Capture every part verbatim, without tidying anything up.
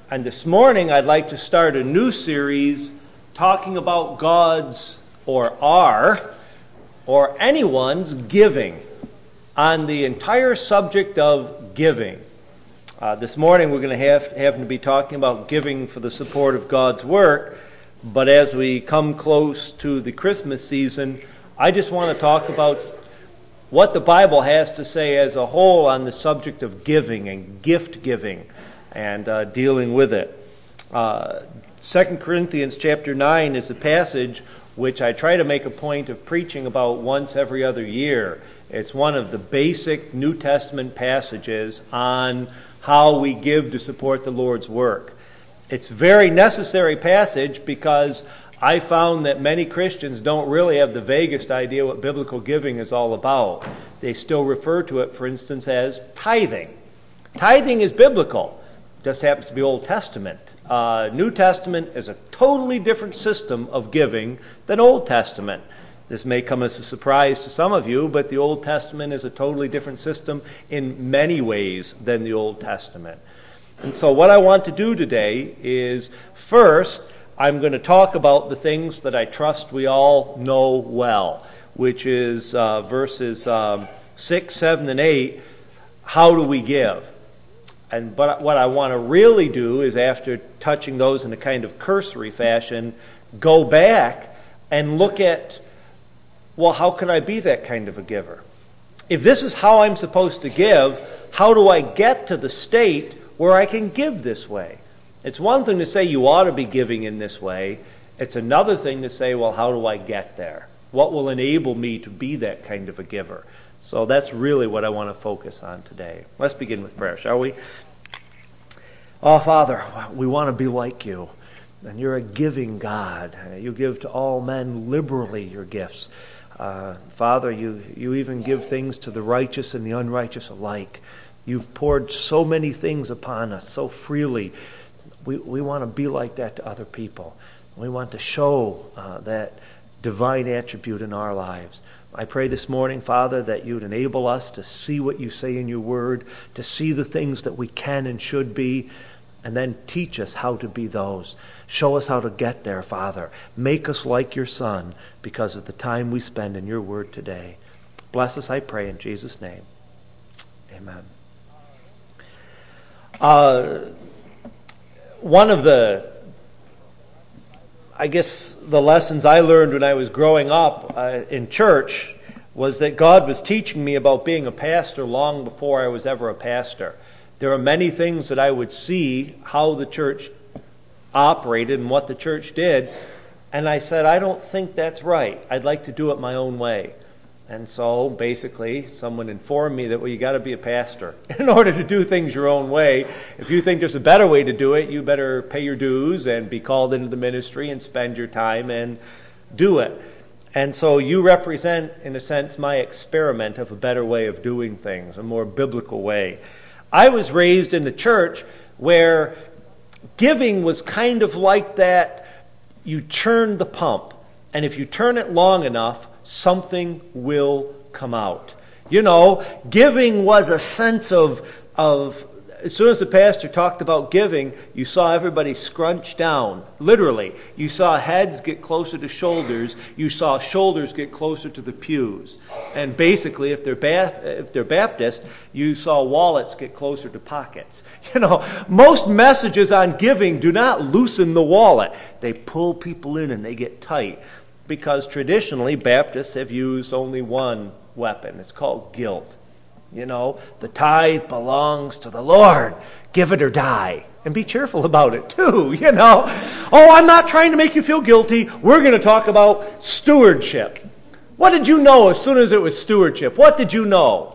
And this morning I'd like to start a new series talking about God's, or our, or anyone's giving, on the entire subject of giving. Uh, this morning we're going to have happen to be talking about giving for the support of God's work, but as we come close to the Christmas season, I just want to talk about what the Bible has to say as a whole on the subject of giving and gift giving and uh, dealing with it. Uh, Second Corinthians chapter nine is a passage which I try to make a point of preaching about once every other year. It's one of the basic New Testament passages on how we give to support the Lord's work. It's a very necessary passage because I found that many Christians don't really have the vaguest idea what biblical giving is all about. They still refer to it, for instance, as tithing. Tithing is biblical. Just happens to be Old Testament. Uh, New Testament is a totally different system of giving than Old Testament. This may come as a surprise to some of you, but the Old Testament is a totally different system in many ways than the Old Testament. And so what I want to do today is, first, I'm going to talk about the things that I trust we all know well, which is uh, verses um, six, seven, and eight. How do we give? And but what I want to really do is, after touching those in a kind of cursory fashion, go back and look at, well, how can I be that kind of a giver? If this is how I'm supposed to give, how do I get to the state where I can give this way? It's one thing to say you ought to be giving in this way. It's another thing to say, well, how do I get there? What will enable me to be that kind of a giver? So that's really what I want to focus on today. Let's begin with prayer, shall we? Oh, Father, we want to be like you. And you're a giving God. You give to all men liberally your gifts. Uh, Father, you, you even give things to the righteous and the unrighteous alike. You've poured so many things upon us so freely. We, we want to be like that to other people. We want to show uh, that divine attribute in our lives. I pray this morning, Father, that you'd enable us to see what you say in your word, to see the things that we can and should be, and then teach us how to be those. Show us how to get there, Father. Make us like your Son because of the time we spend in your word today. Bless us, I pray, in Jesus' name. Amen. Uh, one of the I guess the lessons I learned when I was growing up uh, in church was that God was teaching me about being a pastor long before I was ever a pastor. There are many things that I would see how the church operated and what the church did, and I said, I don't think that's right. I'd like to do it my own way. And so basically someone informed me that, well, you got to be a pastor in order to do things your own way. If you think there's a better way to do it, you better pay your dues and be called into the ministry and spend your time and do it. And so you represent, in a sense, my experiment of a better way of doing things, a more biblical way. I was raised in the church where giving was kind of like that. You turn the pump, and if you turn it long enough, something will come out. You know, giving was a sense of, of, as soon as the pastor talked about giving, you saw everybody scrunch down. Literally. You saw heads get closer to shoulders. You saw shoulders get closer to the pews. And basically, if they're, ba- if they're Baptist, you saw wallets get closer to pockets. You know, most messages on giving do not loosen the wallet. They pull people in and they get tight. Because traditionally, Baptists have used only one weapon. It's called guilt. You know, the tithe belongs to the Lord. Give it or die. And be cheerful about it, too, you know. Oh, I'm not trying to make you feel guilty. We're going to talk about stewardship. What did you know as soon as it was stewardship? What did you know?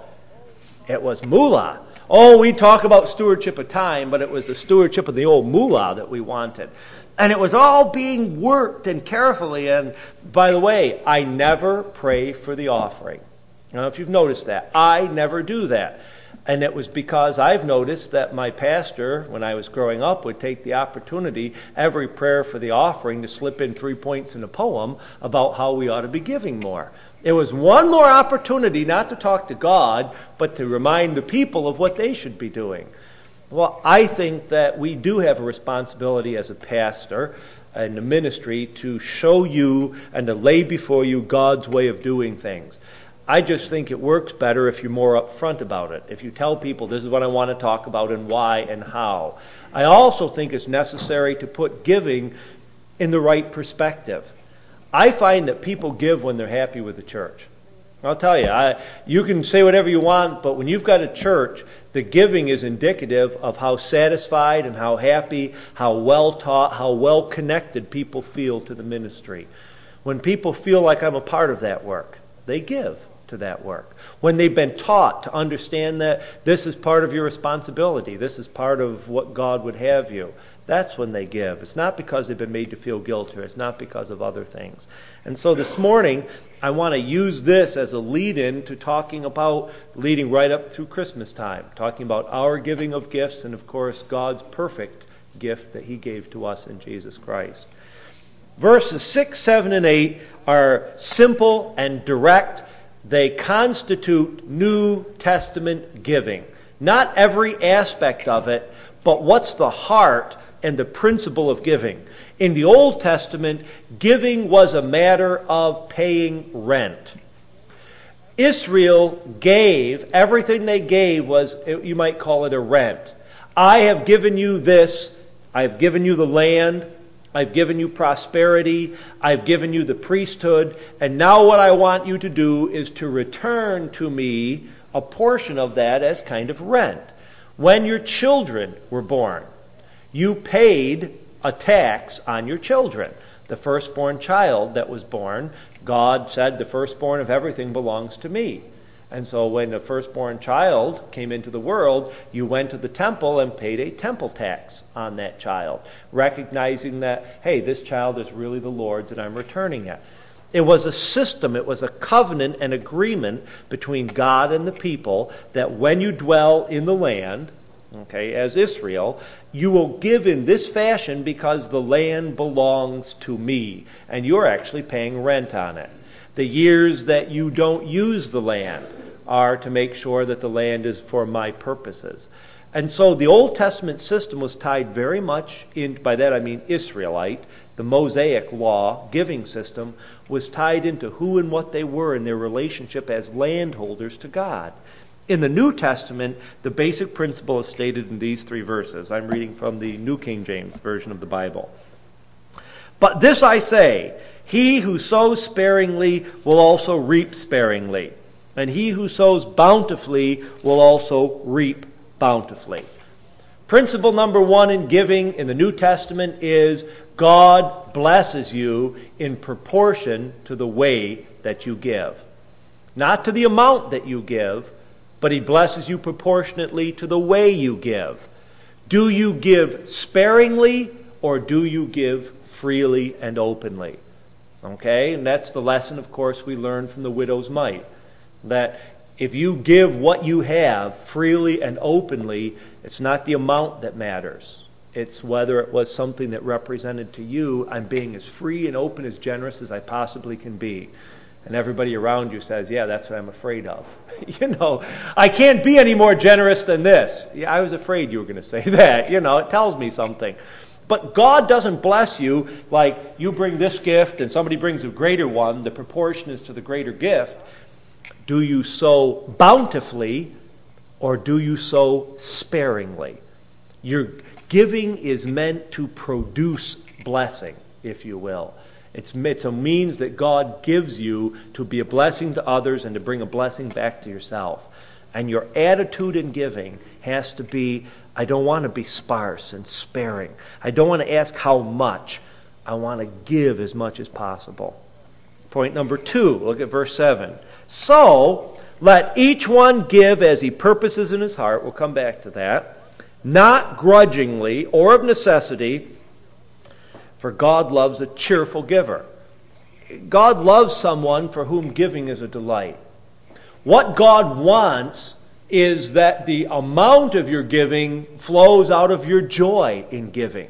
It was moolah. Oh, we talk about stewardship of time, but it was the stewardship of the old moolah that we wanted. And it was all being worked and carefully. And by the way, I never pray for the offering. I don't know if you've noticed that. I never do that. And it was because I've noticed that my pastor, when I was growing up, would take the opportunity, every prayer for the offering, to slip in three points in a poem about how we ought to be giving more. It was one more opportunity not to talk to God, but to remind the people of what they should be doing. Well, I think that we do have a responsibility as a pastor and a ministry to show you and to lay before you God's way of doing things. I just think it works better if you're more upfront about it. If you tell people this is what I want to talk about and why and how. I also think it's necessary to put giving in the right perspective. I find that people give when they're happy with the church. I'll tell you, I, you can say whatever you want, but when you've got a church, the giving is indicative of how satisfied and how happy, how well taught, how well connected people feel to the ministry. When people feel like I'm a part of that work, they give to that work. When they've been taught to understand that this is part of your responsibility, this is part of what God would have you, that's when they give. It's not because they've been made to feel guilty. It's not because of other things. And so this morning, I want to use this as a lead-in to talking about, leading right up through Christmas time, talking about our giving of gifts and, of course, God's perfect gift that he gave to us in Jesus Christ. Verses six, seven, and eight are simple and direct. They constitute New Testament giving. Not every aspect of it, but what's the heart and the principle of giving. In the Old Testament, giving was a matter of paying rent. Israel gave, everything they gave was, you might call it a rent. I have given you this, I have given you the land, I've given you prosperity, I've given you the priesthood, and now what I want you to do is to return to me a portion of that as kind of rent. When your children were born, you paid a tax on your children. The firstborn child that was born, God said the firstborn of everything belongs to me. And so when the firstborn child came into the world, you went to the temple and paid a temple tax on that child, recognizing that, hey, this child is really the Lord's and I'm returning it. It was a system, it was a covenant and agreement between God and the people that when you dwell in the land, okay, as Israel, you will give in this fashion because the land belongs to me, and you're actually paying rent on it. The years that you don't use the land are to make sure that the land is for my purposes. And so the Old Testament system was tied very much in, by that I mean Israelite, the Mosaic law giving system was tied into who and what they were in their relationship as landholders to God. In the New Testament, the basic principle is stated in these three verses. I'm reading from the New King James Version of the Bible. But this I say, he who sows sparingly will also reap sparingly, and he who sows bountifully will also reap bountifully. Principle number one in giving in the New Testament is God blesses you in proportion to the way that you give. Not to the amount that you give, but he blesses you proportionately to the way you give. Do you give sparingly or do you give freely and openly? Okay, and that's the lesson, of course, we learned from the widow's mite. That if you give what you have freely and openly, it's not the amount that matters. It's whether it was something that represented to you, I'm being as free and open, as generous as I possibly can be. And everybody around you says, yeah, that's what I'm afraid of. You know, I can't be any more generous than this. Yeah, I was afraid you were going to say that. You know, it tells me something. But God doesn't bless you like you bring this gift and somebody brings a greater one. The proportion is to the greater gift. Do you sow bountifully or do you sow sparingly? Your giving is meant to produce blessing, if you will. It's, it's a means that God gives you to be a blessing to others and to bring a blessing back to yourself. And your attitude in giving has to be, I don't want to be sparse and sparing. I don't want to ask how much. I want to give as much as possible. Point number two, look at verse seven. So, let each one give as he purposes in his heart. We'll come back to that. Not grudgingly or of necessity, for God loves a cheerful giver. God loves someone for whom giving is a delight. What God wants is that the amount of your giving flows out of your joy in giving.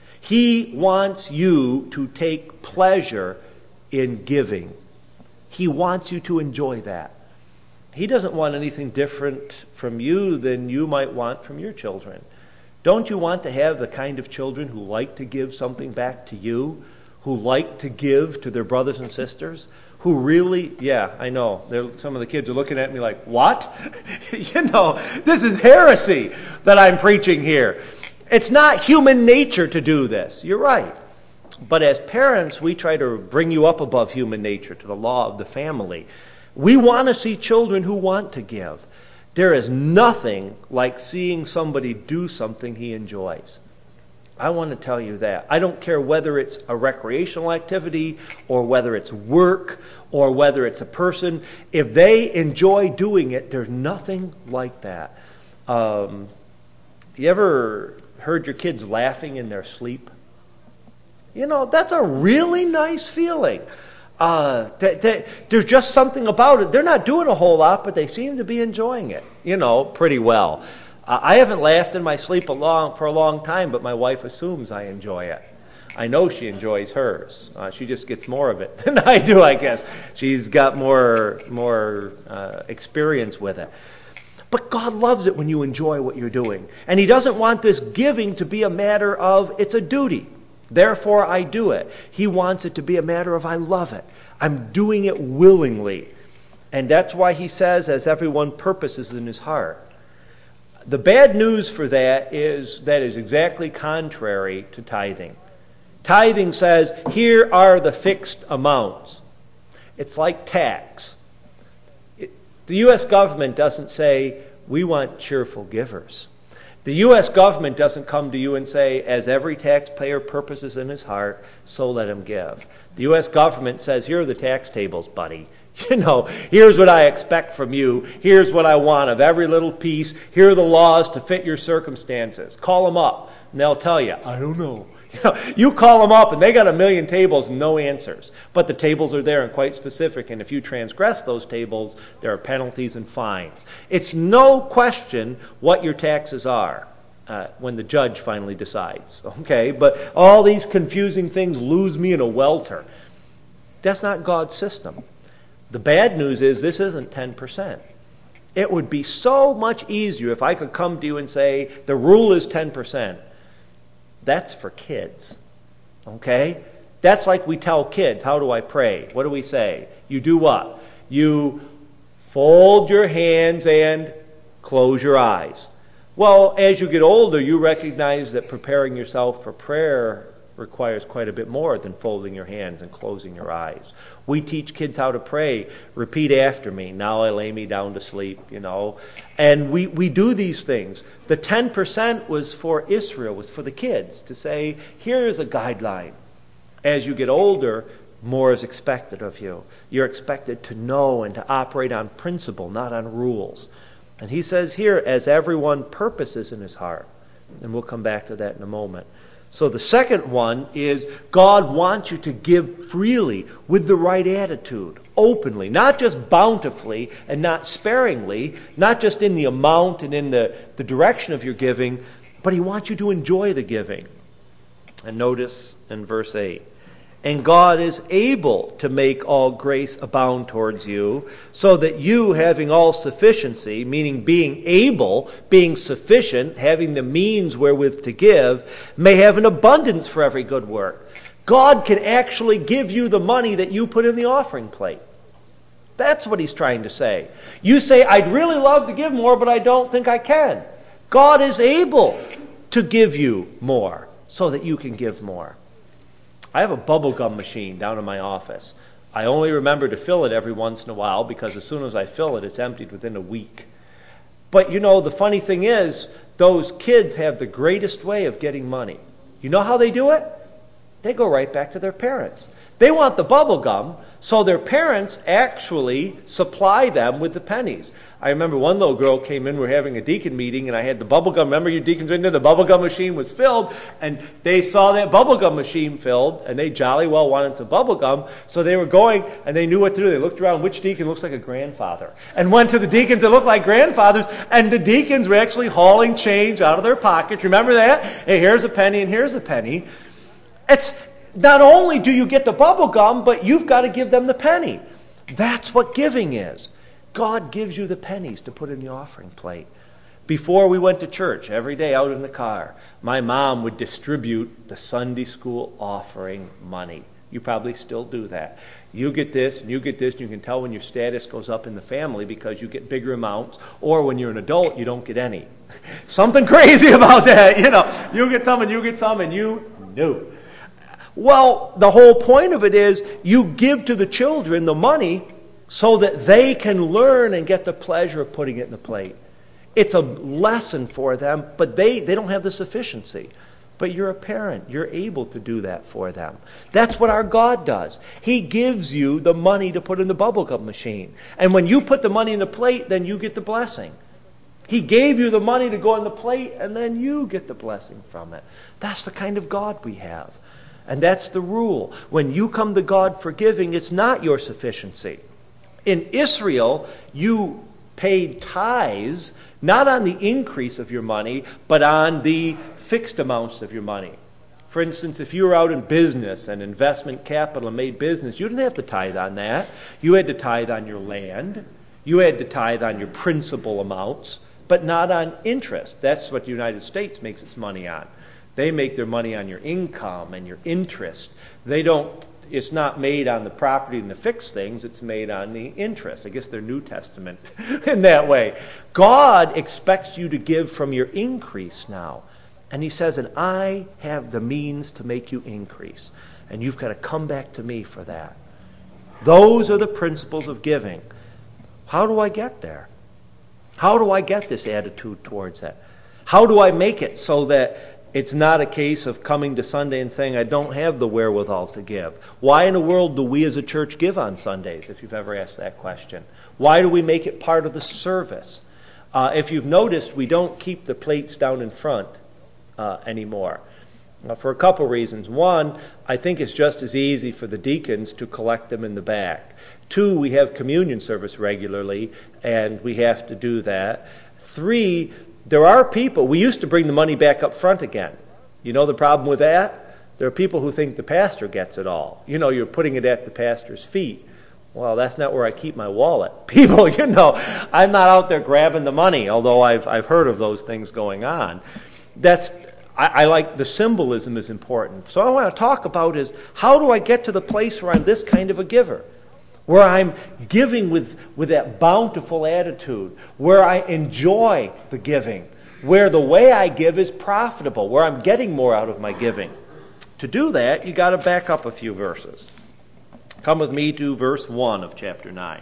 He wants you to take pleasure in giving. He wants you to enjoy that. He doesn't want anything different from you than you might want from your children. Don't you want to have the kind of children who like to give something back to you, who like to give to their brothers and sisters, who really, yeah, I know, They're, some of the kids are looking at me like, what? You know, this is heresy that I'm preaching here. It's not human nature to do this. You're right. But as parents, we try to bring you up above human nature to the law of the family. We want to see children who want to give. There is nothing like seeing somebody do something he enjoys. I want to tell you that. I don't care whether it's a recreational activity or whether it's work or whether it's a person. If they enjoy doing it, there's nothing like that. Um, you ever heard your kids laughing in their sleep? You know, that's a really nice feeling. Uh, that, that, there's just something about it. They're not doing a whole lot, but they seem to be enjoying it, you know, pretty well. Uh, I haven't laughed in my sleep a long, for a long time, but my wife assumes I enjoy it. I know she enjoys hers. Uh, she just gets more of it than I do, I guess. She's got more, more uh, experience with it. But God loves it when you enjoy what you're doing. And he doesn't want this giving to be a matter of, it's a duty. Therefore, I do it. He wants it to be a matter of, I love it. I'm doing it willingly. And that's why he says, as everyone purposes in his heart. The bad news for that is that is exactly contrary to tithing. Tithing says, here are the fixed amounts. It's like tax. It, the U S government doesn't say, we want cheerful givers. The U S government doesn't come to you and say, as every taxpayer purposes in his heart, so let him give. The U S government says, here are the tax tables, buddy. You know, here's what I expect from you. Here's what I want of every little piece. Here are the laws to fit your circumstances. Call them up, and they'll tell you, I don't know. You know, you call them up, and they got a million tables and no answers. But the tables are there and quite specific, and if you transgress those tables, there are penalties and fines. It's no question what your taxes are uh, when the judge finally decides. Okay, but all these confusing things lose me in a welter. That's not God's system. The bad news is this isn't ten percent. It would be so much easier if I could come to you and say, the rule is ten percent. That's for kids, okay? That's like we tell kids, how do I pray? What do we say? You do what? You fold your hands and close your eyes. Well, as you get older, you recognize that preparing yourself for prayer requires quite a bit more than folding your hands and closing your eyes. We teach kids how to pray. Repeat after me. Now I lay me down to sleep, you know. And we, we do these things. The ten percent was for Israel, was for the kids to say, here is a guideline. As you get older, more is expected of you. You're expected to know and to operate on principle, not on rules. And he says here, as everyone purposes in his heart. And we'll come back to that in a moment. So the second one is God wants you to give freely with the right attitude, openly, not just bountifully and not sparingly, not just in the amount and in the, the direction of your giving, but he wants you to enjoy the giving. And notice in verse eight, and God is able to make all grace abound towards you, so that you, having all sufficiency, meaning being able, being sufficient, having the means wherewith to give, may have an abundance for every good work. God can actually give you the money that you put in the offering plate. That's what he's trying to say. You say, I'd really love to give more, but I don't think I can. God is able to give you more so that you can give more. I have a bubble gum machine down in my office. I only remember to fill it every once in a while because as soon as I fill it, it's emptied within a week. But you know, the funny thing is, those kids have the greatest way of getting money. You know how they do it? They go right back to their parents. They want the bubble gum, so their parents actually supply them with the pennies. I remember one little girl came in, we were having a deacon meeting, and I had the bubble gum. Remember your deacons in there? The bubble gum machine was filled, and they saw that bubble gum machine filled, and they jolly well wanted some bubble gum, so they were going, and they knew what to do. They looked around, which deacon looks like a grandfather, and went to the deacons that looked like grandfathers, and the deacons were actually hauling change out of their pockets. Remember that? Hey, here's a penny, and here's a penny. It's not only do you get the bubble gum, but you've got to give them the penny. That's what giving is. God gives you the pennies to put in the offering plate. Before we went to church, every day out in the car, my mom would distribute the Sunday school offering money. You probably still do that. You get this and you get this, and you can tell when your status goes up in the family because you get bigger amounts, or when you're an adult, you don't get any. Something crazy about that, you know. You get some and you get some and you no. Well, the whole point of it is you give to the children the money so that they can learn and get the pleasure of putting it in the plate. It's a lesson for them, but they, they don't have the sufficiency. But you're a parent. You're able to do that for them. That's what our God does. He gives you the money to put in the bubblegum machine. And when you put the money in the plate, then you get the blessing. He gave you the money to go on the plate, and then you get the blessing from it. That's the kind of God we have. And that's the rule. When you come to God for giving, it's not your sufficiency. In Israel, you paid tithes, not on the increase of your money, but on the fixed amounts of your money. For instance, if you were out in business and investment capital and made business, you didn't have to tithe on that. You had to tithe on your land. You had to tithe on your principal amounts, but not on interest. That's what the United States makes its money on. They make their money on your income and your interest. They don't, it's not made on the property and the fixed things, it's made on the interest. I guess they're New Testament in that way. God expects you to give from your increase now. And he says, and I have the means to make you increase. And you've got to come back to me for that. Those are the principles of giving. How do I get there? How do I get this attitude towards that? How do I make it so that it's not a case of coming to Sunday and saying, I don't have the wherewithal to give? Why in the world do we as a church give on Sundays, if you've ever asked that question? Why do we make it part of the service? Uh, if you've noticed, we don't keep the plates down in front uh, anymore. Uh, for a couple reasons. One, I think it's just as easy for the deacons to collect them in the back. Two, we have communion service regularly, and we have to do that. Three, there are people, we used to bring the money back up front again. You know the problem with that? There are people who think the pastor gets it all. You know, you're putting it at the pastor's feet. Well, that's not where I keep my wallet. People, you know, I'm not out there grabbing the money, although I've I've heard of those things going on. That's I, I like the symbolism is important. So what I want to talk about is how do I get to the place where I'm this kind of a giver? Where I'm giving with, with that bountiful attitude, where I enjoy the giving, where the way I give is profitable, where I'm getting more out of my giving. To do that, you got to back up a few verses. Come with me to verse one of chapter nine.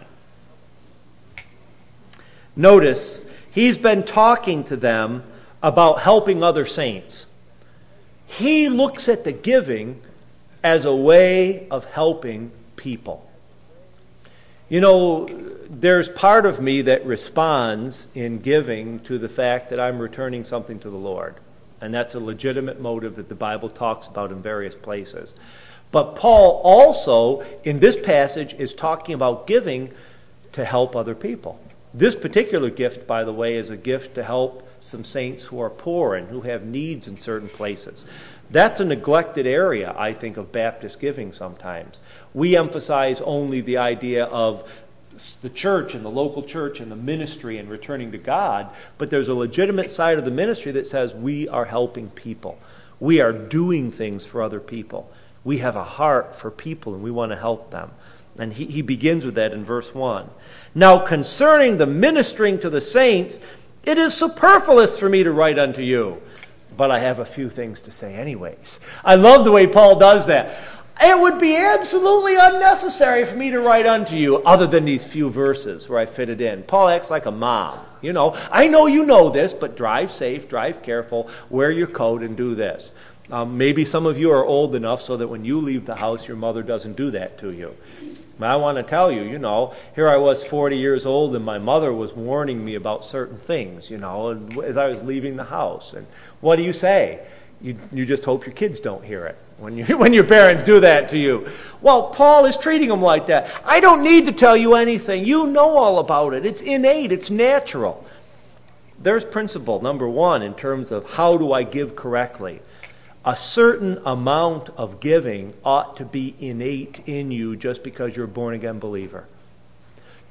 Notice, he's been talking to them about helping other saints. He looks at the giving as a way of helping people. You know, there's part of me that responds in giving to the fact that I'm returning something to the Lord. And that's a legitimate motive that the Bible talks about in various places. But Paul also, in this passage, is talking about giving to help other people. This particular gift, by the way, is a gift to help some saints who are poor and who have needs in certain places. That's a neglected area, I think, of Baptist giving sometimes. We emphasize only the idea of the church and the local church and the ministry and returning to God, but there's a legitimate side of the ministry that says we are helping people. We are doing things for other people. We have a heart for people and we want to help them. And he, he begins with that in verse one. Now concerning the ministering to the saints, it is superfluous for me to write unto you, but I have a few things to say anyways. I love the way Paul does that. It would be absolutely unnecessary for me to write unto you other than these few verses where I fit it in. Paul acts like a mom. You know, I know you know this, but drive safe, drive careful, wear your coat and do this. Um, maybe some of you are old enough so that when you leave the house, your mother doesn't do that to you. But I want to tell you, you know, here I was forty years old and my mother was warning me about certain things, you know, as I was leaving the house. And what do you say? You, you just hope your kids don't hear it when, you, when your parents do that to you. Well, Paul is treating them like that. I don't need to tell you anything. You know all about it. It's innate. It's natural. There's principle number one in terms of how do I give correctly. A certain amount of giving ought to be innate in you just because you're a born-again believer.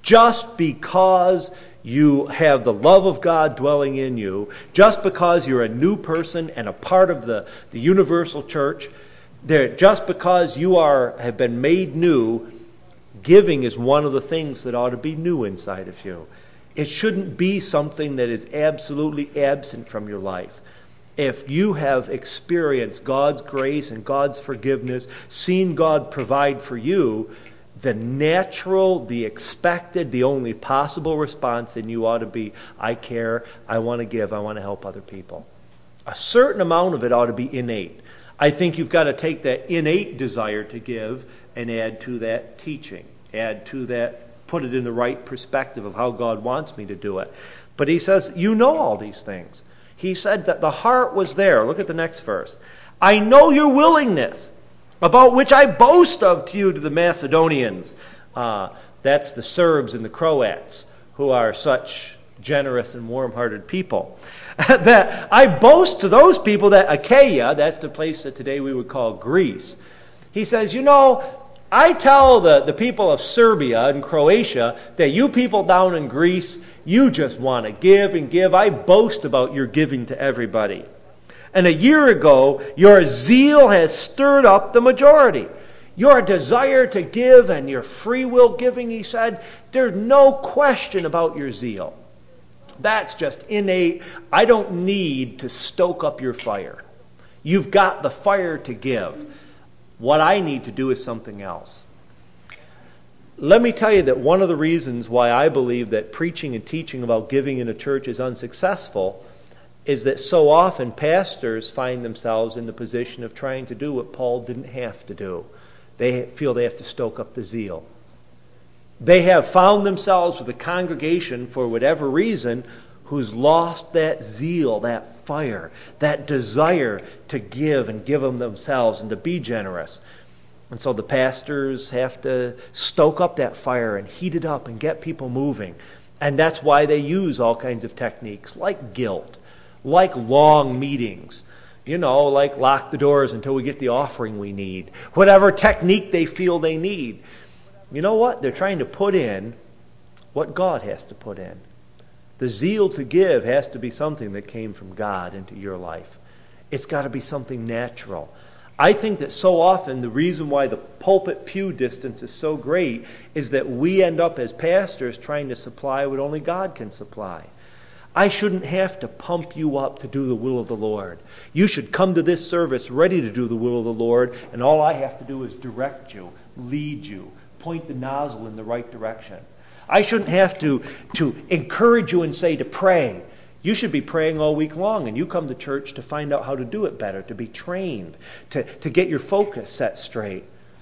Just because you have the love of God dwelling in you, just because you're a new person and a part of the, the universal church, there, just because you are have been made new, giving is one of the things that ought to be new inside of you. It shouldn't be something that is absolutely absent from your life. If you have experienced God's grace and God's forgiveness, seen God provide for you, the natural, the expected, the only possible response in you ought to be, I care, I want to give, I want to help other people. A certain amount of it ought to be innate. I think you've got to take that innate desire to give and add to that teaching, add to that, put it in the right perspective of how God wants me to do it. But he says, you know all these things. He said that the heart was there. Look at the next verse. I know your willingness, about which I boast of to you to the Macedonians. Uh, that's the Serbs and the Croats, who are such generous and warm-hearted people. That I boast to those people that Achaia, that's the place that today we would call Greece. He says, you know, I tell the, the people of Serbia and Croatia that you people down in Greece, you just want to give and give. I boast about your giving to everybody. And a year ago, your zeal has stirred up the majority. Your desire to give and your free will giving, he said, there's no question about your zeal. That's just innate. I don't need to stoke up your fire. You've got the fire to give. What I need to do is something else. Let me tell you that one of the reasons why I believe that preaching and teaching about giving in a church is unsuccessful is that so often pastors find themselves in the position of trying to do what Paul didn't have to do. They feel they have to stoke up the zeal. They have found themselves with a congregation, for whatever reason, who's lost that zeal, that fire, that desire to give and give them themselves and to be generous. And so the pastors have to stoke up that fire and heat it up and get people moving. And that's why they use all kinds of techniques like guilt, like long meetings, you know, like lock the doors until we get the offering we need, whatever technique they feel they need. You know what? They're trying to put in what God has to put in. The zeal to give has to be something that came from God into your life. It's got to be something natural. I think that so often the reason why the pulpit pew distance is so great is that we end up as pastors trying to supply what only God can supply. I shouldn't have to pump you up to do the will of the Lord. You should come to this service ready to do the will of the Lord, and all I have to do is direct you, lead you, point the nozzle in the right direction. I shouldn't have to, to encourage you and say to pray. You should be praying all week long, and you come to church to find out how to do it better, to be trained, to, to get your focus set straight.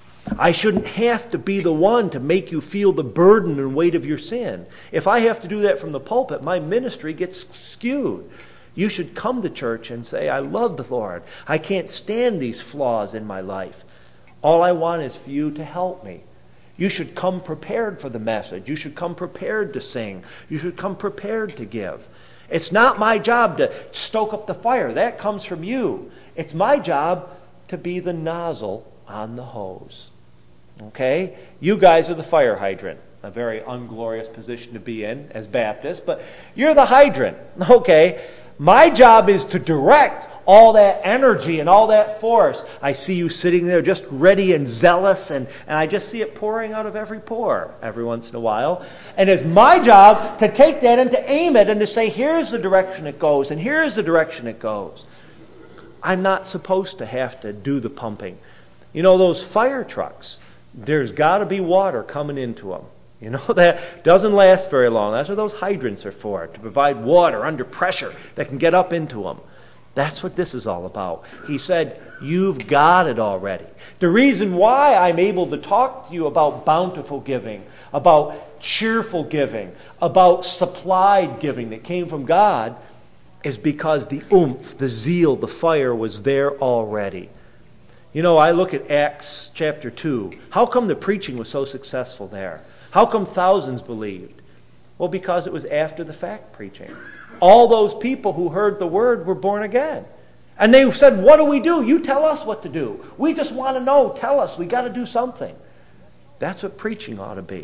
I shouldn't have to be the one to make you feel the burden and weight of your sin. If I have to do that from the pulpit, my ministry gets skewed. You should come to church and say, I love the Lord. I can't stand these flaws in my life. All I want is for you to help me. You should come prepared for the message. You should come prepared to sing. You should come prepared to give. It's not my job to stoke up the fire. That comes from you. It's my job to be the nozzle on the hose. Okay? You guys are the fire hydrant. A very unglorious position to be in as Baptists, but you're the hydrant. Okay? My job is to direct all that energy and all that force. I see you sitting there just ready and zealous, and, and I just see it pouring out of every pore every once in a while. And it's my job to take that and to aim it and to say, here's the direction it goes, and here's the direction it goes. I'm not supposed to have to do the pumping. You know, those fire trucks, there's got to be water coming into them. You know, that doesn't last very long. That's what those hydrants are for, to provide water under pressure that can get up into them. That's what this is all about. He said, you've got it already. The reason why I'm able to talk to you about bountiful giving, about cheerful giving, about supplied giving that came from God is because the oomph, the zeal, the fire was there already. You know, I look at Acts chapter two. How come the preaching was so successful there? How come thousands believed? Well, because it was after the fact preaching. All those people who heard the word were born again. And they said, what do we do? You tell us what to do. We just want to know. Tell us. We got to do something. That's what preaching ought to be.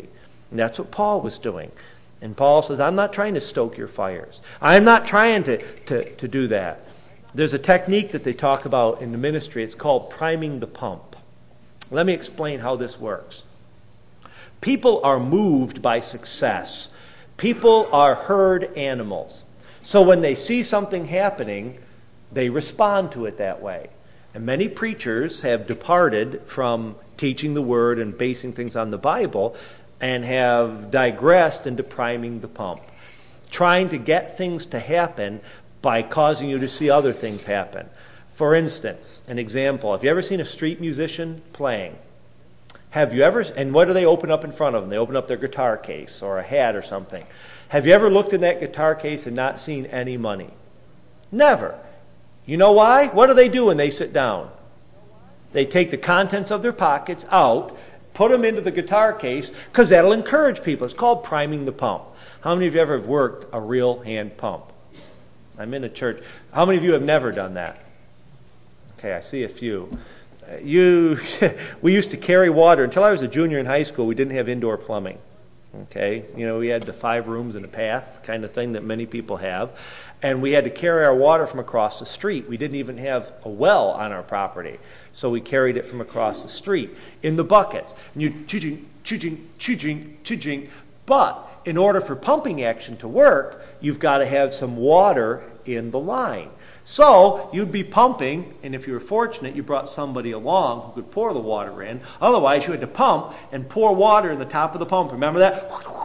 And that's what Paul was doing. And Paul says, I'm not trying to stoke your fires. I'm not trying to, to, to do that. There's a technique that they talk about in the ministry. It's called priming the pump. Let me explain how this works. People are moved by success. People are herd animals. So when they see something happening, they respond to it that way. And many preachers have departed from teaching the Word and basing things on the Bible and have digressed into priming the pump, trying to get things to happen by causing you to see other things happen. For instance, an example, have you ever seen a street musician playing? Have you ever, and what do they open up in front of them? They open up their guitar case or a hat or something. Have you ever looked in that guitar case and not seen any money? Never. You know why? What do they do when they sit down? They take the contents of their pockets out, put them into the guitar case, because that'll encourage people. It's called priming the pump. How many of you ever have worked a real hand pump? I'm in a church. How many of you have never done that? Okay, I see a few. You, we used to carry water. Until I was a junior in high school, we didn't have indoor plumbing. Okay, you know, we had the five rooms and a path kind of thing that many people have. And we had to carry our water from across the street. We didn't even have a well on our property. So we carried it from across the street in the buckets. And you choo-ching, choo-ching, choo-ching, choo-ching. But in order for pumping action to work, you've got to have some water in the line. So you'd be pumping, and if you were fortunate, you brought somebody along who could pour the water in. Otherwise, you had to pump and pour water in the top of the pump. Remember that?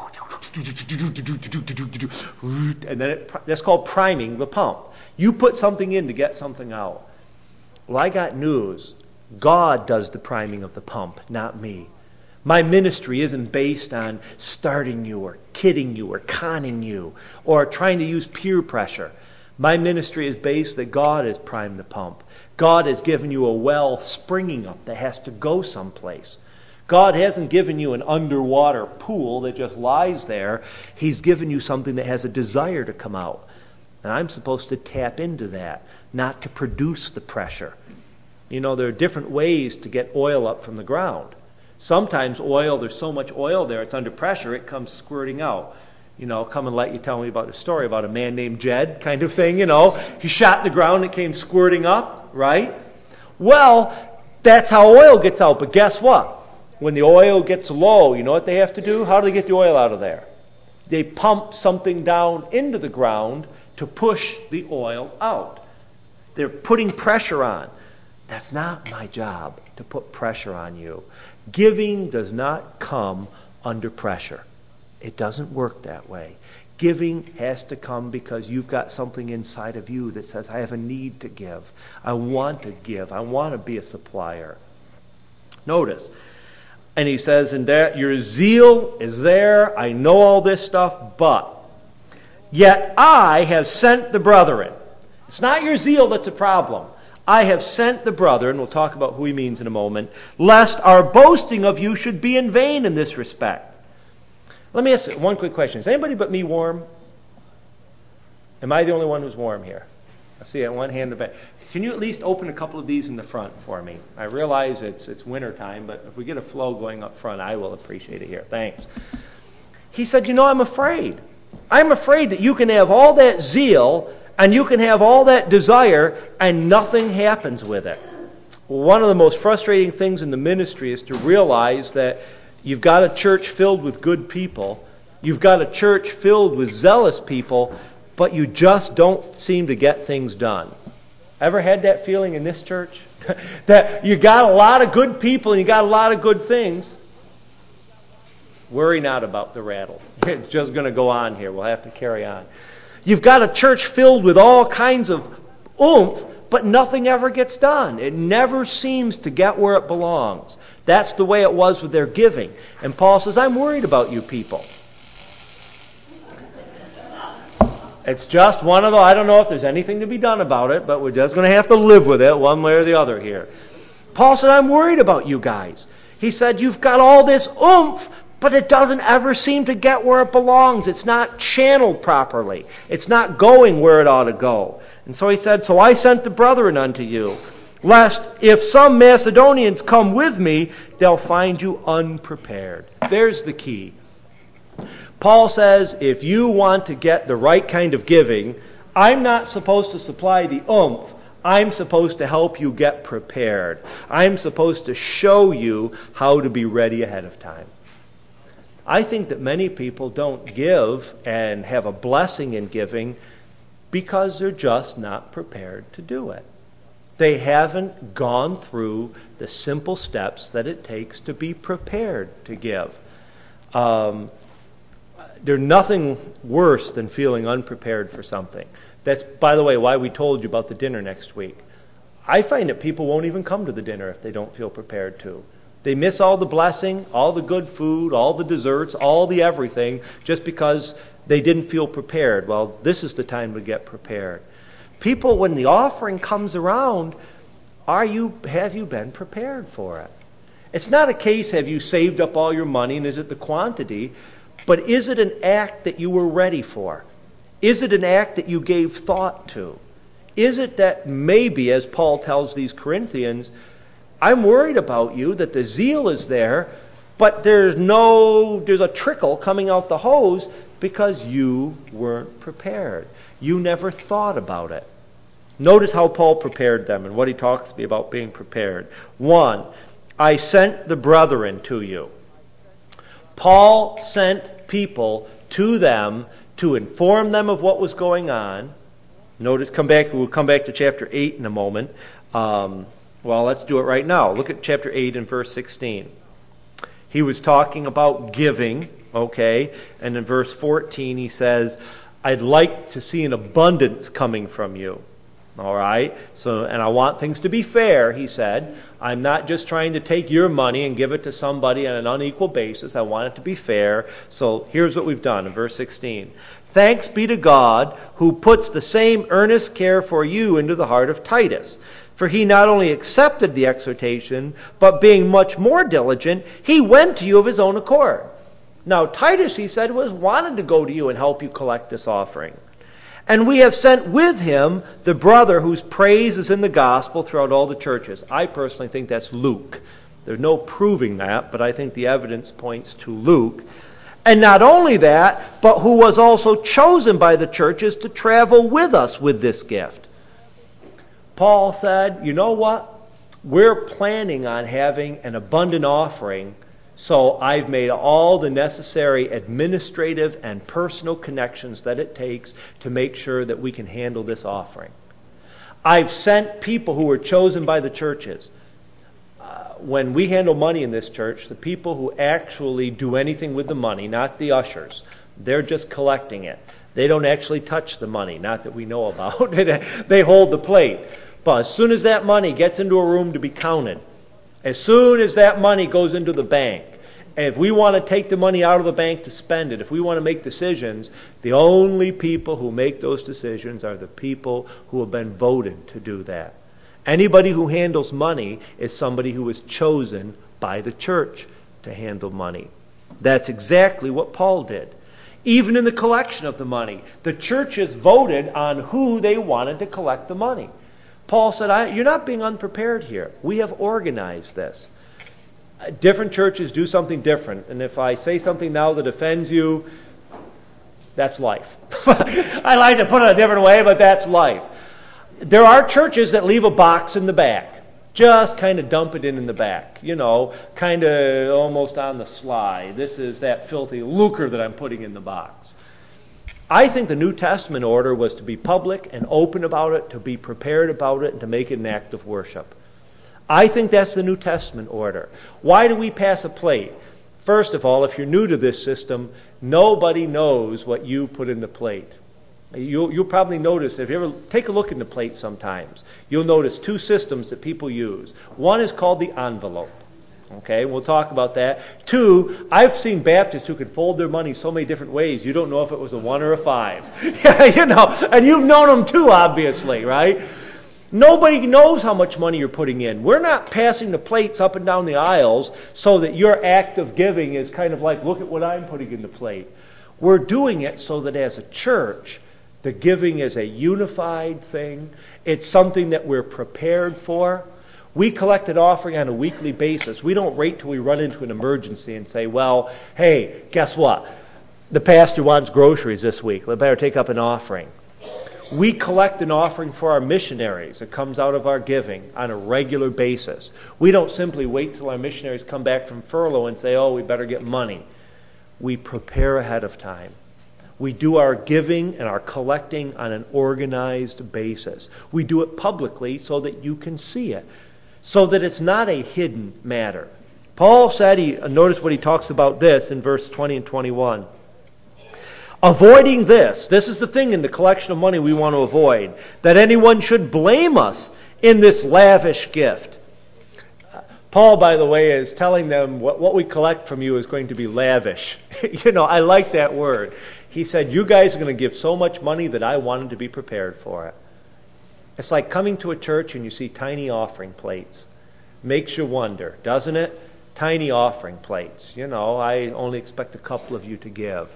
And then it, that's called priming the pump. You put something in to get something out. Well, I got news. God does the priming of the pump, not me. My ministry isn't based on starting you or kidding you or conning you or trying to use peer pressure. My ministry is based that God has primed the pump. God has given you a well springing up that has to go someplace. God hasn't given you an underwater pool that just lies there. He's given you something that has a desire to come out. And I'm supposed to tap into that, not to produce the pressure. You know, there are different ways to get oil up from the ground. Sometimes oil, there's so much oil there, it's under pressure, it comes squirting out. You know, come and let you tell me about a story about a man named Jed kind of thing, you know. He shot in the ground and it came squirting up, right? Well, that's how oil gets out. But guess what? When the oil gets low, you know what they have to do? How do they get the oil out of there? They pump something down into the ground to push the oil out. They're putting pressure on. That's not my job, to put pressure on you. Giving does not come under pressure. It doesn't work that way. Giving has to come because you've got something inside of you that says, I have a need to give. I want to give. I want to be a supplier. Notice, and he says in that, your zeal is there. I know all this stuff, but yet I have sent the brethren. It's not your zeal that's a problem. I have sent the brethren, we'll talk about who he means in a moment, lest our boasting of you should be in vain in this respect. Let me ask one quick question. Is anybody but me warm? Am I the only one who's warm here? I see it, one hand in the back. Can you at least open a couple of these in the front for me? I realize it's it's winter time, but if we get a flow going up front, I will appreciate it here. Thanks. He said, you know, I'm afraid. I'm afraid that you can have all that zeal and you can have all that desire and nothing happens with it. One of the most frustrating things in the ministry is to realize that you've got a church filled with good people. You've got a church filled with zealous people, but you just don't seem to get things done. Ever had that feeling in this church? That you got a lot of good people and you got a lot of good things. Worry not about the rattle. It's just going to go on here. We'll have to carry on. You've got a church filled with all kinds of oomph, but nothing ever gets done. It never seems to get where it belongs. That's the way it was with their giving. And Paul says, I'm worried about you people. It's just one of the, I don't know if there's anything to be done about it, but we're just going to have to live with it one way or the other here. Paul said, I'm worried about you guys. He said, you've got all this oomph, but it doesn't ever seem to get where it belongs. It's not channeled properly. It's not going where it ought to go. And so he said, so I sent the brethren unto you, lest if some Macedonians come with me, they'll find you unprepared. There's the key. Paul says, if you want to get the right kind of giving, I'm not supposed to supply the oomph. I'm supposed to help you get prepared. I'm supposed to show you how to be ready ahead of time. I think that many people don't give and have a blessing in giving because they're just not prepared to do it. They haven't gone through the simple steps that it takes to be prepared to give. Um, there's nothing worse than feeling unprepared for something. That's, by the way, why we told you about the dinner next week. I find that people won't even come to the dinner if they don't feel prepared to. They miss all the blessing, all the good food, all the desserts, all the everything, just because they didn't feel prepared. Well, this is the time to get prepared. People, when the offering comes around, are you, have you been prepared for it? It's not a case, have you saved up all your money and is it the quantity, but is it an act that you were ready for? Is it an act that you gave thought to? Is it that maybe, as Paul tells these Corinthians, I'm worried about you, that the zeal is there, but there's no, there's a trickle coming out the hose because you weren't prepared. You never thought about it. Notice how Paul prepared them and what he talks to me about being prepared. One, I sent the brethren to you. Paul sent people to them to inform them of what was going on. Notice, come back, we'll come back to chapter eight in a moment. Um, well, let's do it right now. Look at chapter eight and verse sixteen. He was talking about giving, okay? And in verse fourteen he says, I'd like to see an abundance coming from you. All right? So, and I want things to be fair, he said. I'm not just trying to take your money and give it to somebody on an unequal basis. I want it to be fair. So here's what we've done in verse sixteen. Thanks be to God who puts the same earnest care for you into the heart of Titus. For he not only accepted the exhortation, but being much more diligent, he went to you of his own accord. Now Titus, he said, was wanted to go to you and help you collect this offering. And we have sent with him the brother whose praise is in the gospel throughout all the churches. I personally think that's Luke. There's no proving that, but I think the evidence points to Luke. And not only that, but who was also chosen by the churches to travel with us with this gift. Paul said, you know what? We're planning on having an abundant offering, so I've made all the necessary administrative and personal connections that it takes to make sure that we can handle this offering. I've sent people who were chosen by the churches. Uh, when we handle money in this church, the people who actually do anything with the money, not the ushers, they're just collecting it. They don't actually touch the money, not that we know about. They hold the plate. But as soon as that money gets into a room to be counted, as soon as that money goes into the bank, and if we want to take the money out of the bank to spend it, if we want to make decisions, the only people who make those decisions are the people who have been voted to do that. Anybody who handles money is somebody who was chosen by the church to handle money. That's exactly what Paul did. Even in the collection of the money, the churches voted on who they wanted to collect the money. Paul said, I, you're not being unprepared here. We have organized this. Different churches do something different. And if I say something now that offends you, that's life. I like to put it a different way, but that's life. There are churches that leave a box in the back. Just kind of dump it in in the back. You know, kind of almost on the sly. This is that filthy lucre that I'm putting in the box. I think the New Testament order was to be public and open about it, to be prepared about it, and to make it an act of worship. I think that's the New Testament order. Why do we pass a plate? First of all, if you're new to this system, nobody knows what you put in the plate. You'll, you'll probably notice, if you ever take a look in the plate sometimes, you'll notice two systems that people use. One is called the envelope. Okay, we'll talk about that. Two, I've seen Baptists who can fold their money so many different ways, you don't know if it was a one or a five. You know, and you've known them too, obviously, right? Nobody knows how much money you're putting in. We're not passing the plates up and down the aisles so that your act of giving is kind of like, look at what I'm putting in the plate. We're doing it so that as a church, the giving is a unified thing. It's something that we're prepared for. We collect an offering on a weekly basis. We don't wait till we run into an emergency and say, well, hey, guess what? The pastor wants groceries this week. Let better take up an offering. We collect an offering for our missionaries. It comes out of our giving on a regular basis. We don't simply wait till our missionaries come back from furlough and say, oh, we better get money. We prepare ahead of time. We do our giving and our collecting on an organized basis. We do it publicly so that you can see it, so that it's not a hidden matter. Paul said, he, notice what he talks about this in verse twenty and twenty-one. Avoiding this, this is the thing in the collection of money we want to avoid, that anyone should blame us in this lavish gift. Paul, by the way, is telling them what, what we collect from you is going to be lavish. You know, I like that word. He said, you guys are going to give so much money that I wanted to be prepared for it. It's like coming to a church and you see tiny offering plates. Makes you wonder, doesn't it? Tiny offering plates. You know, I only expect a couple of you to give.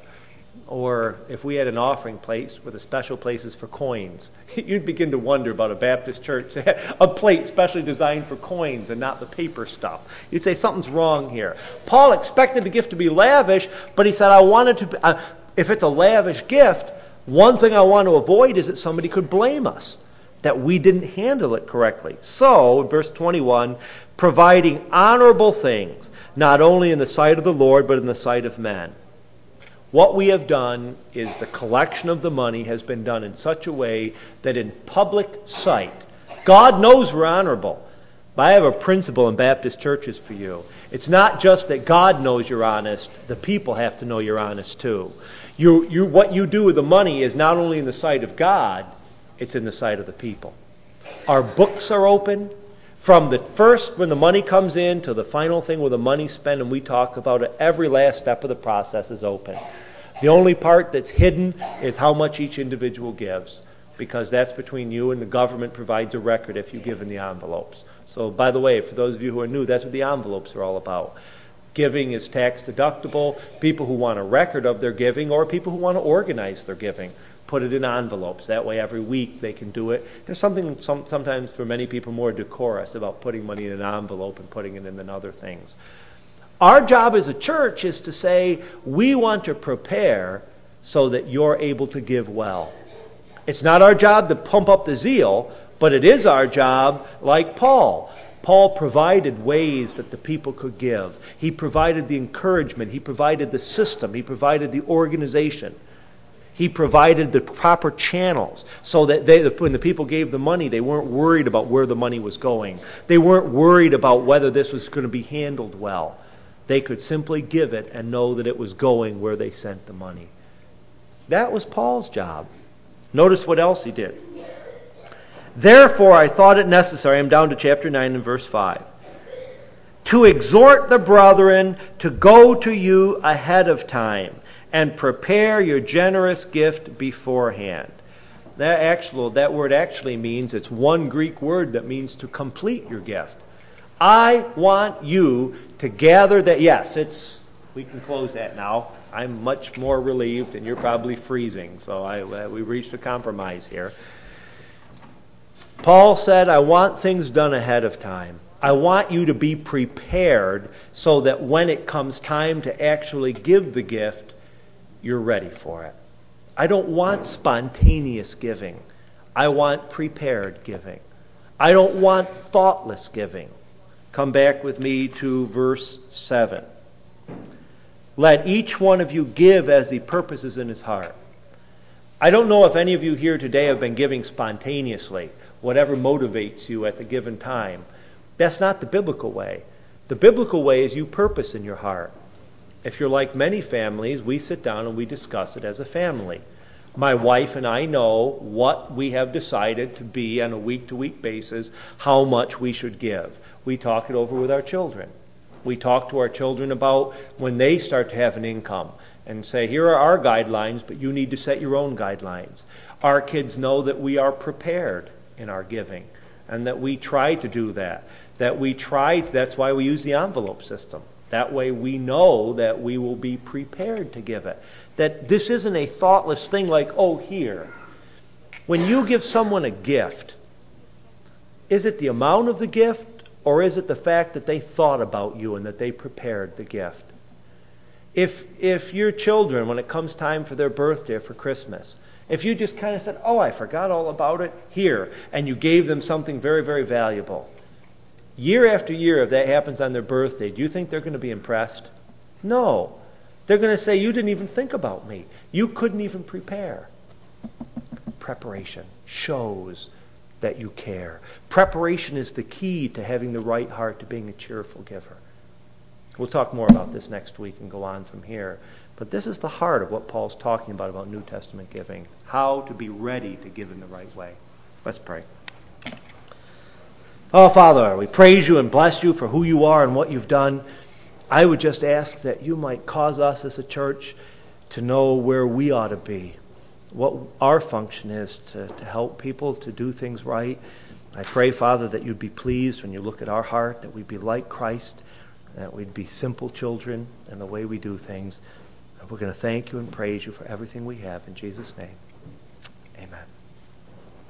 Or if we had an offering plate with a special places for coins, you'd begin to wonder about a Baptist church that had a plate specially designed for coins and not the paper stuff. You'd say something's wrong here. Paul expected the gift to be lavish, but he said, I wanted to, uh, if it's a lavish gift, one thing I want to avoid is that somebody could blame us, that we didn't handle it correctly. So, verse twenty-one, providing honorable things, not only in the sight of the Lord, but in the sight of men. What we have done is the collection of the money has been done in such a way that in public sight, God knows we're honorable. But I have a principle in Baptist churches for you. It's not just that God knows you're honest, the people have to know you're honest too. You, you, what you do with the money is not only in the sight of God, it's in the sight of the people. Our books are open. From the first, when the money comes in, to the final thing where the money's spent and we talk about it, every last step of the process is open. The only part that's hidden is how much each individual gives, because that's between you and the government provides a record if you give in the envelopes. So, by the way, for those of you who are new, that's what the envelopes are all about. Giving is tax deductible. People who want a record of their giving or people who want to organize their giving put it in envelopes. That way every week they can do it. There's something some, sometimes for many people more decorous about putting money in an envelope and putting it in than other things. Our job as a church is to say we want to prepare so that you're able to give well. It's not our job to pump up the zeal, but it is our job, like Paul. Paul provided ways that the people could give. He provided the encouragement. He provided the system. He provided the organization. He provided the proper channels so that they, when the people gave the money, they weren't worried about where the money was going. They weren't worried about whether this was going to be handled well. They could simply give it and know that it was going where they sent the money. That was Paul's job. Notice what else he did. Therefore, I thought it necessary, I'm down to chapter nine and verse five, to exhort the brethren to go to you ahead of time and prepare your generous gift beforehand. That actual, that word actually means, it's one Greek word that means to complete your gift. I want you to gather that, yes, it's, we can close that now. I'm much more relieved and you're probably freezing, so I, uh, we reached a compromise here. Paul said, I want things done ahead of time. I want you to be prepared so that when it comes time to actually give the gift, you're ready for it. I don't want spontaneous giving. I want prepared giving. I don't want thoughtless giving. Come back with me to verse seven. Let each one of you give as the purpose is in his heart. I don't know if any of you here today have been giving spontaneously, whatever motivates you at the given time. That's not the biblical way. The biblical way is you purpose in your heart. If you're like many families, we sit down and we discuss it as a family. My wife and I know what we have decided to be on a week-to-week basis, how much we should give. We talk it over with our children. We talk to our children about when they start to have an income and say, here are our guidelines, but you need to set your own guidelines. Our kids know that we are prepared in our giving and that we try to do that. That we try, that's why we use the envelope system. That way we know that we will be prepared to give it. That this isn't a thoughtless thing like, oh, here. When you give someone a gift, is it the amount of the gift or is it the fact that they thought about you and that they prepared the gift? If, if your children, when it comes time for their birthday or for Christmas, if you just kind of said, oh, I forgot all about it, here, and you gave them something very, very valuable, year after year, if that happens on their birthday, do you think they're going to be impressed? No. They're going to say, you didn't even think about me. You couldn't even prepare. Preparation shows that you care. Preparation is the key to having the right heart, to being a cheerful giver. We'll talk more about this next week and go on from here. But this is the heart of what Paul's talking about, about New Testament giving. How to be ready to give in the right way. Let's pray. Oh, Father, we praise you and bless you for who you are and what you've done. I would just ask that you might cause us as a church to know where we ought to be, what our function is to, to help people to do things right. I pray, Father, that you'd be pleased when you look at our heart, that we'd be like Christ, that we'd be simple children in the way we do things. And we're going to thank you and praise you for everything we have. In Jesus' name, amen.